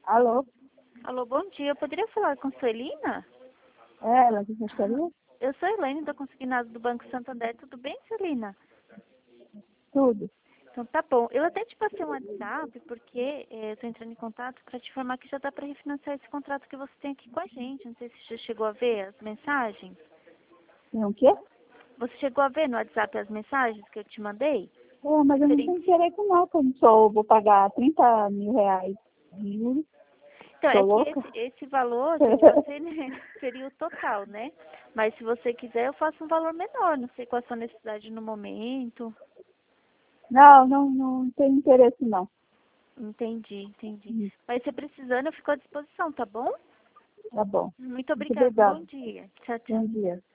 Alô? Alô, bom dia. Eu poderia falar com a Suelina? É ela que gostaria? Eu sou a Elaine, da Consignado do Banco Santander. Tudo bem, Suelina? Tudo. Então tá bom. Eu até te passei um WhatsApp porque eu tô entrando em contato para te informar que já dá para refinanciar esse contrato que você tem aqui com a gente. Não sei se você já chegou a ver as mensagens. Tem o quê? Você chegou a ver no WhatsApp as mensagens que eu te mandei? É, mas eu não tenho direito não, como sou, vou pagar 30 mil reais de juros. Então, Tô é que louca? esse valor de você, né, seria o total, né? Mas se você quiser, eu faço um valor menor. Não sei qual a sua necessidade no momento. Não tenho interesse não. Entendi. Mas se precisando, eu fico à disposição, tá bom? Tá bom. Muito Muito obrigada. Um obrigada. bom dia. Tchau, tchau. Bom dia.